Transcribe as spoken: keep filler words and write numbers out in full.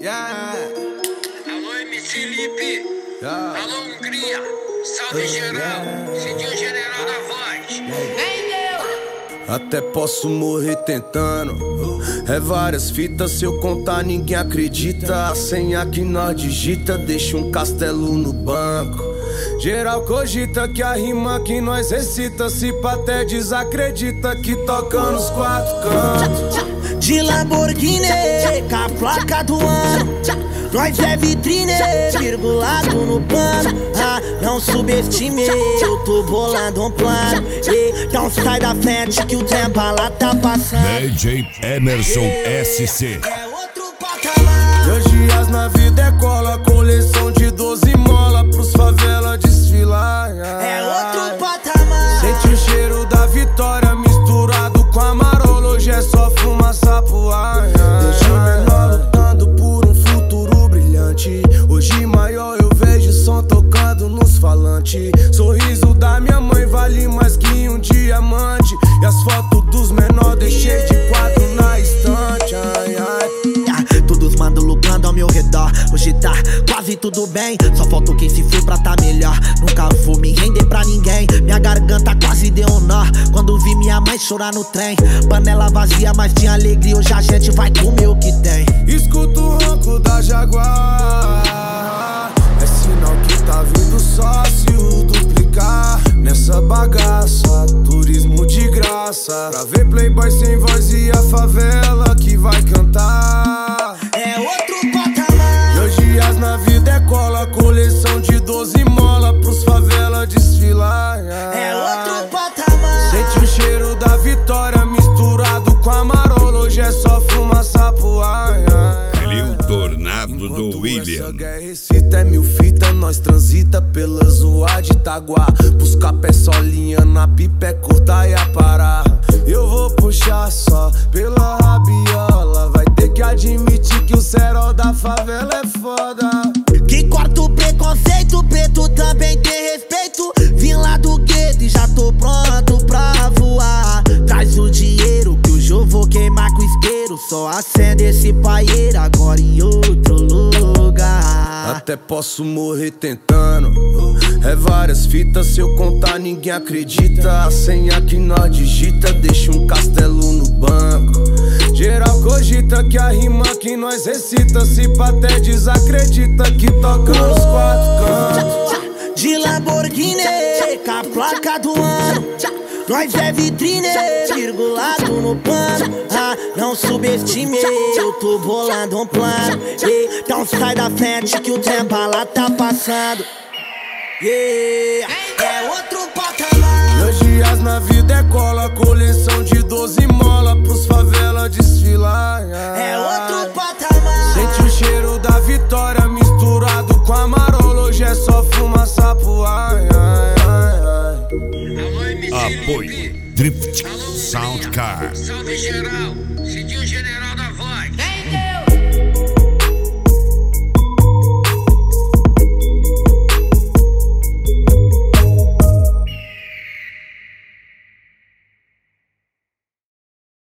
Yeah. Alô, M C Lipe. Yeah. Alô, Hungria. Salve geral. Cidinho General da Voz. Vem, Deus. Até posso morrer tentando. É várias fitas, se eu contar ninguém acredita. A senha que nós digita deixa um castelo no banco. Geral cogita que a rima que nós recita, se pá até desacredita que toca nos quatro cantos. De Lamborghini, com a placa do ano, nós é vitrine, virgulado no pano. Ah, não subestime, eu tô bolando um plano. E então sai da frente que o tempo lá tá passando. D J Emerson S C. É outro patamar. Meus dias na vida é cola, coleção de doze mola pros favela desfilar. É outro patamar. Sente o cheiro da vitória misturado com a marola, hoje é só fumaça pro ar. Deixa o menor lutando por um futuro brilhante. Hoje maior eu vejo som tocando nos falantes. Sorriso da minha mãe vale mais que um diamante. E as fotos dos menores deixei de quadro na estante. Ai, ai. Todos mandam lucrando ao meu redor. Hoje tá quase tudo bem, só falta quem se foi pra tá melhor. Nunca vou me render pra ninguém. Minha garganta quase deu um nó quando vi minha mãe chorar no trem. Panela vazia, mas tinha alegria. Hoje a gente vai comer o que tem. Escuto o ronco da Jaguar. É sinal que tá vindo sócio duplicar nessa bagaça, turismo de graça. Pra ver playboy sem voz e a favela que vai cantar. É outro patamar. Meus dias na vida é cola, coleção de doze mola pros favela desfilar. É outro patamar. Sente o cheiro da vitória misturado com a marola, hoje é só fumaça pro ar. Ele o tornado do William. Essa guerra recita é mil fita, nós transita pela zoa de Itaguá. Buscar pé solinha na pipa é curta e a parar. Eu vou puxar só pela rabiola. Vai ter que admitir que o cerol da favela é foda. Que corta o preconceito, preto também tem respeito. Vim lá do gueto e já tô pronto pra voar. Traz o dinheiro que hoje eu vou queimar com isqueiro. Só acende esse paieiro agora em outro lugar. Até posso morrer tentando. É várias fitas, se eu contar ninguém acredita. A senha que nós digita deixa um castelo no banco. Geral cogita que a rima que nós recita, se pá até desacredita que toca nos quatro cantos. De Lamborghini, com a placa do ano, nós é vitrine, virgulado no pano. Ah, não subestime, eu tô bolando um plano. E então sai da frente que o tempo lá tá passando. Yeah. É outro patamar. Meus dias na vida é cola, coleção de doze mola pros favela desfilar. É outro patamar. Sente o cheiro da vitória misturado com a marola, hoje é só fumaça pro ar. Alô, M C Apoio Lipe. Drift Alô, Hungria. Soundcar. Salve geral. Cidinho General da